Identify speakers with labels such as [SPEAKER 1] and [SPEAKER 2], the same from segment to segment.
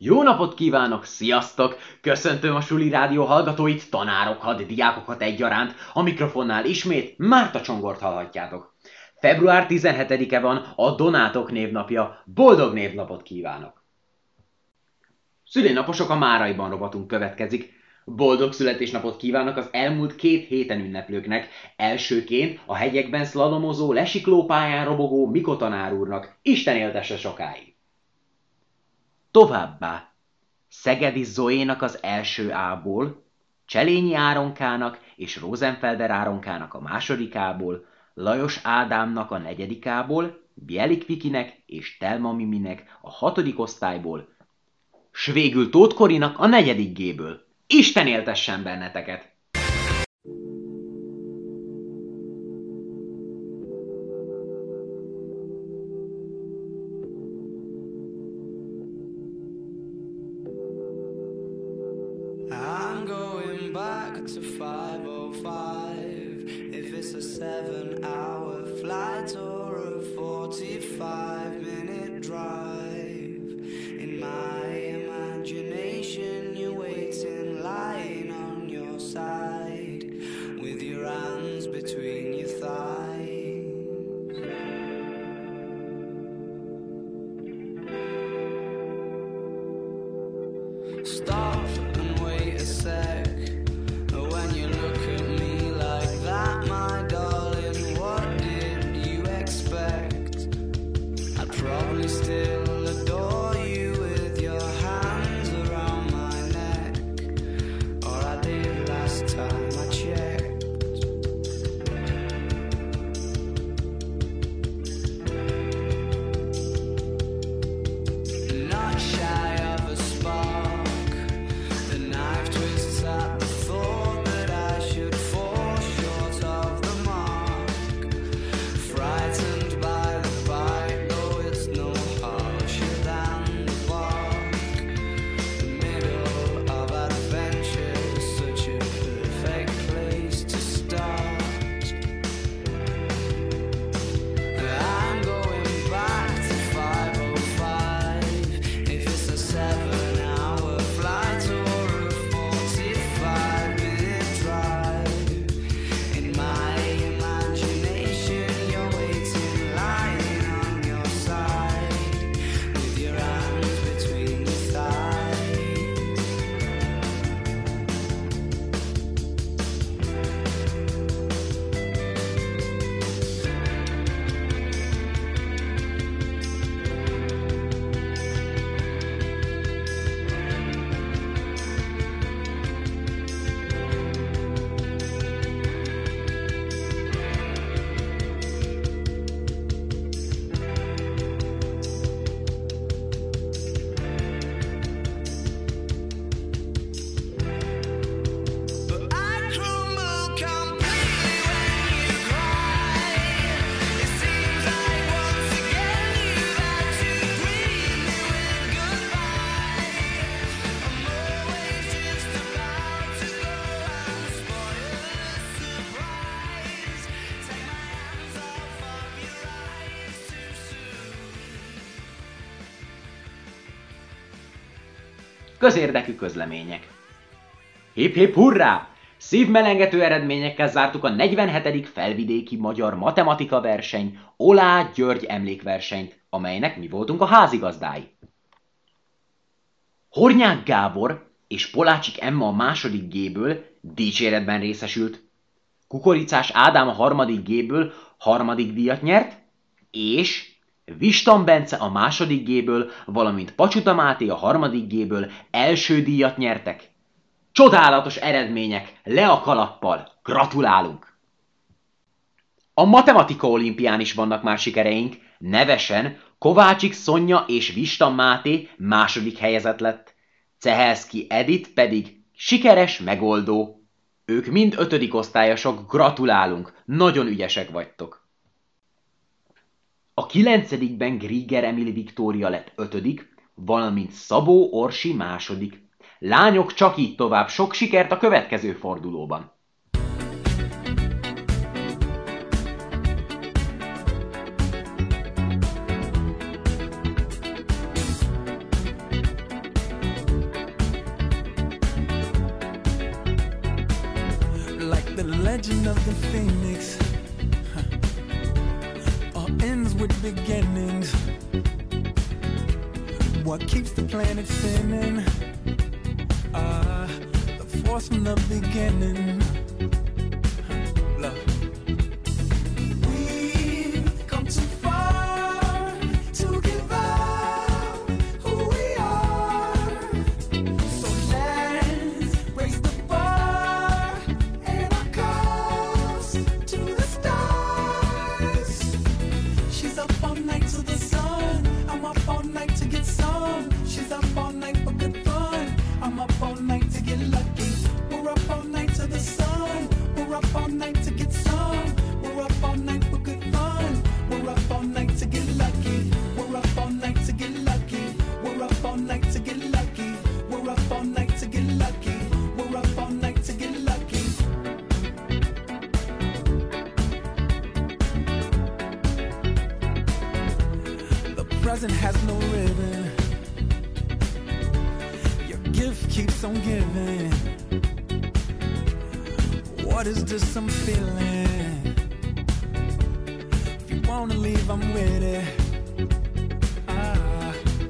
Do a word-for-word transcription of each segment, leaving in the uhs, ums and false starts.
[SPEAKER 1] Jó napot kívánok, sziasztok! Köszöntöm a Suli Rádió hallgatóit, tanárokat, diákokat egyaránt. A mikrofonnál ismét Márta Csongort hallhatjátok. február tizenhetedike van, a Donátok névnapja. Boldog névnapot kívánok! Szülinaposok, a Máraiban rovatunk következik. Boldog születésnapot kívánok az elmúlt két héten ünneplőknek. Elsőként a hegyekben szlalomozó, lesiklópályán robogó Mikó tanár úrnak. Isten éltesse sokáig! Továbbá Szegedi Zoénak az első ából, Cselényi Áronkának és Rosenfelder Áronkának a másodikából, Lajos Ádámnak a negyedikából, Bielik Vikinek és Telma Miminek a hatodik osztályból, s végül Tóth Korinak a negyedik G-ből. Isten éltessen benneteket!
[SPEAKER 2] I'm going back to five oh five. If it's a seven hour flight or a forty-five minute drive, in my imagination you're waiting, lying on your side, with your hands between your thighs. Stop and wait a sec. When you look at me like that, my darling, what did you expect? I'd probably still adore you with your hands around my neck, or I did last time I checked. Not shy of a spark, the knife twists at the thought that I should fall short of the mark. Frightened by the bite, though it's no harsher than the bark. The middle of adventure is such a perfect place to start. I'm going back to five oh five. If it's a seven hour flight or a forty-five minute drive, in my imagination you're waiting, lying on your side, with your hands between your thighs. But I crumble completely when you cry. It seems like once again you've had to greet me with goodbye. I'm always just about to go and spoil the surprise. Take my hands off of your eyes too soon.
[SPEAKER 1] Közérdekű közlemények. Hip hip hurrá! Szívmelengető eredményekkel zártuk a negyvenhetedik felvidéki magyar matematika verseny, Olá György emlékversenyt, amelynek mi voltunk a házigazdái. Hornyák Gábor és Polácsik Emma a második G-ből dicséretben részesült. Kukoricás Ádám a harmadik G-ből harmadik díjat nyert, és Vistan Bence a második G-ből, valamint Pacsuta Máté a harmadik G-ből első díjat nyertek. Csodálatos eredmények, le a kalappal, gratulálunk! A matematika olimpián is vannak már sikereink, nevesen Kovácsik Szonya és Vistan Máté második helyezett lett, Cehelszky Edith pedig sikeres megoldó. Ők mind ötödik osztályosok, gratulálunk, nagyon ügyesek vagytok. A kilencedikben Grieger Emil Viktória lett ötödik, valamint Szabó Orsi második. Lányok, csak így tovább, sok sikert a következő fordulóban!
[SPEAKER 3] legend of the phoenix huh. all ends with beginnings. What keeps the planet spinning? Ah, the force from the beginning. Huh. Love. We've come too far to give up who we are. So let's raise the bar and our cups to the stars. She's up all night to the sun. I'm up all night to get some. She's up all night for good fun. I'm up all night to get lucky. We're up all night to the sun. We're up all night to get some. We're up all night for good fun. We're up all night to get lucky. We're up all night to get lucky. We're up all night to get lucky. We're up all night to get lucky. We're up all night to get lucky. The present has no ribbon. Your gift keeps on giving. What is this I'm feeling? If you wanna leave, I'm with it. Ah.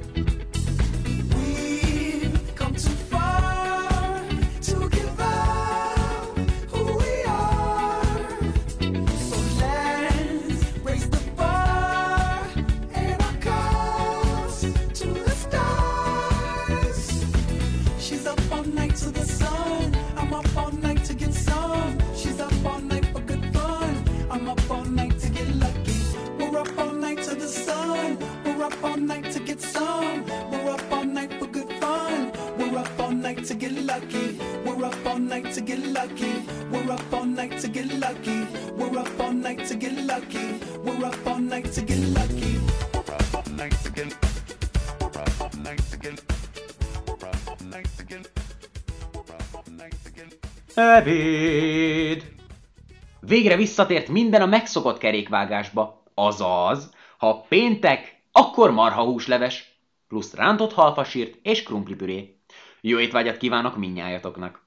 [SPEAKER 3] We've come too far to give up who we are. So let's raise the bar and our cups to the stars. She's up all night to the sun. I'm up all night to get some. She's up all night for good fun. I'm up all night to get lucky. We're up all night to the sun. We're up all night to get some. We're up all night for good fun. We're up all night to get lucky. We're up all night to get lucky. We're up all night to get lucky. We're up all night to get lucky. We're up all night to get lucky. We're up all night to get. We're up all night to get. We're up all night to get. We're up all night to get.
[SPEAKER 1] Ebéd! Végre visszatért minden a megszokott kerékvágásba. Azaz, ha péntek, akkor marhahúsleves, plusz rántott halfasírt és krumplipüré. Jó étvágyat kívánok mindnyájatoknak!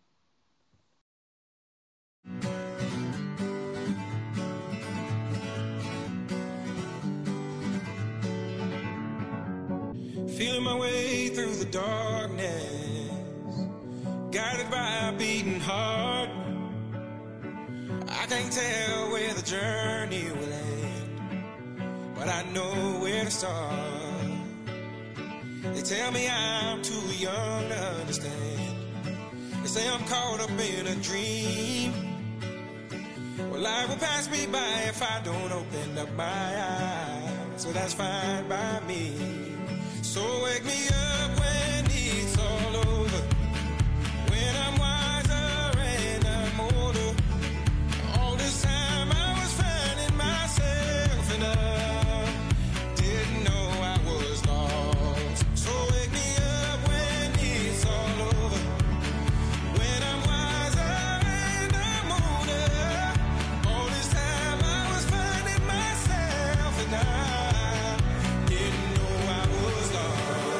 [SPEAKER 4] Feeling my way through the darkness, guided by a beating heart. I can't tell where the journey will end, but I know where to start. They tell me I'm too young to understand. They say I'm caught up in a dream. Well, life will pass me by if I don't open up my eyes, so that's fine by me. So wake me up when it's all over, when I'm wiser and I'm older. All this time I was finding myself and I didn't know I was lost. So wake me up when it's all over, when I'm wiser and I'm older. All this time I was finding myself and I didn't know I was lost.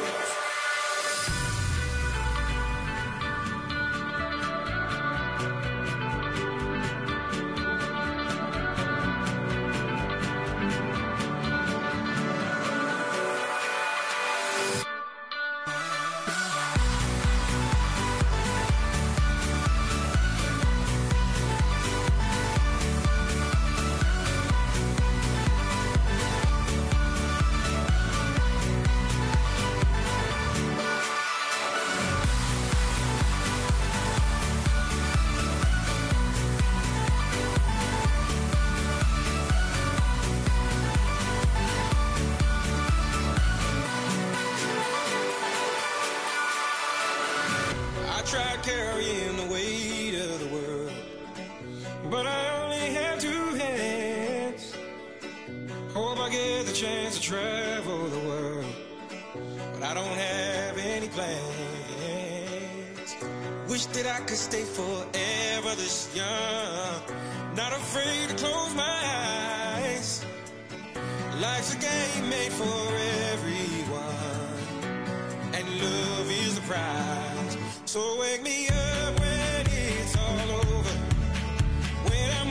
[SPEAKER 4] I tried carrying the weight of the world, but I only have two hands. Hope I get the chance to travel the world, but I don't have any plans. Wish that I could stay forever this young, not afraid to close my eyes. Life's a game made for everyone, and love is the prize. So wake me up when it's all over, when I'm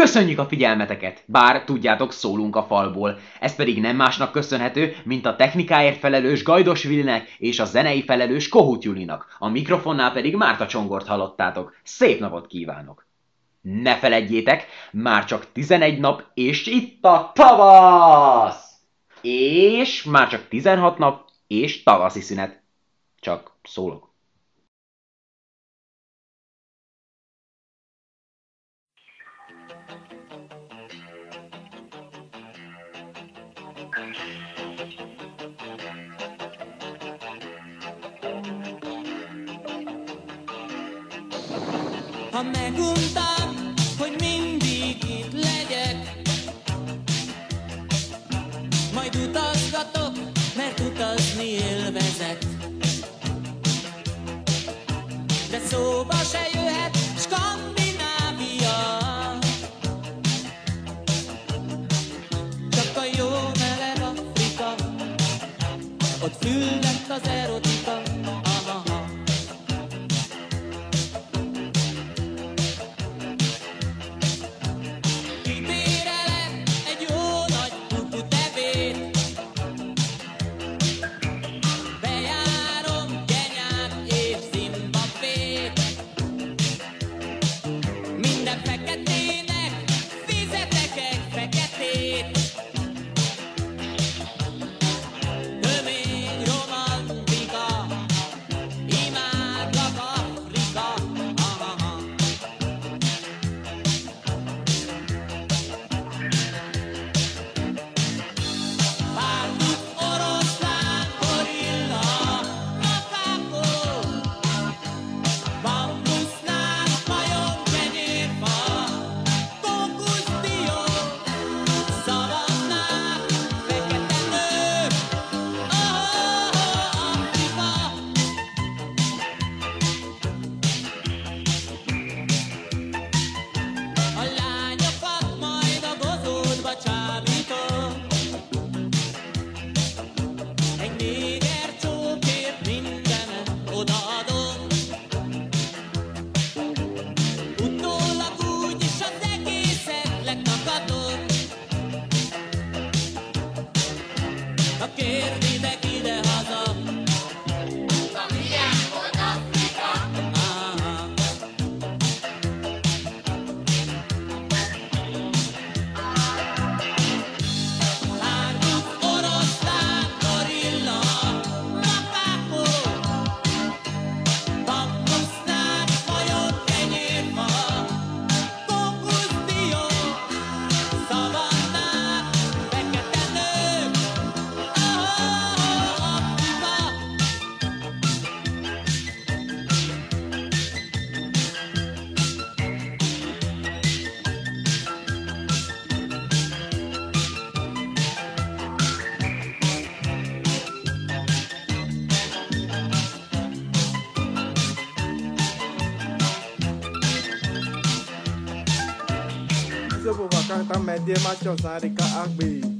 [SPEAKER 1] Köszönjük a figyelmeteket! Bár tudjátok, szólunk a falból. Ez pedig nem másnak köszönhető, mint a technikáért felelős Gajdos Willinek és a zenei felelős Kohut Julinak. A mikrofonnál pedig Márta Csongort hallottátok. Szép napot kívánok! Ne feledjétek, már csak tizenegy nap, és itt a tavasz! És már csak tizenhat nap, és tavaszi szünet. Csak szólok.
[SPEAKER 3] Ha meguntam, hogy mindig itt legyek, majd utazgatok, mert utazni élvezet. De szóba se jöhet Skandinávia, csak a jó meleg Afrika, ott füllett az erotika. Aha. Kibérelek egy jó nagy kuku tevét, bejárom Kenyát és Zimbabvét. Minden feketének fizetek egy feketét. Tömény romantika, imádlak Afrika. Aha. Párduc, oroszlán, gorilla, makákó, bambusznál, majom, kenyérfa, kókuszdió, szavannák, fekete nők, oh, Afrika. A lányokat majd a gozódba csábítom, egy néger csókért mindenet odaadom. Utólag úgyis az egészet lekakadom. Ha kérditek ide-haza, milyen volt Afrika? Aha. Párduc, oroszlán, gorilla, makákó, bambusznál, majom, kenyérfa, kókuszdió, szavannák, fekete nők, oh, Afrika.
[SPEAKER 5] Sebuah kang tamet dia maco sari ka agbi.